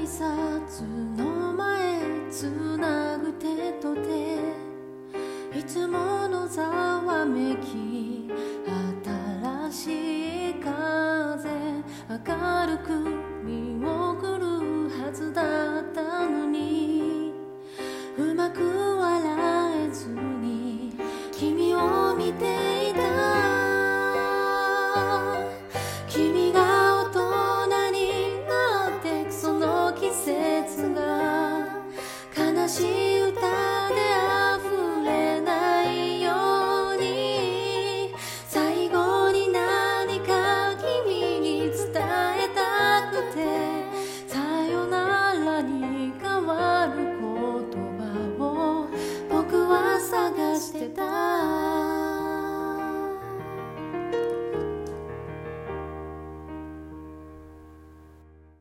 拶の前つなぐ手と手、いつものざわめき新しい風、明るく見送るはずだったの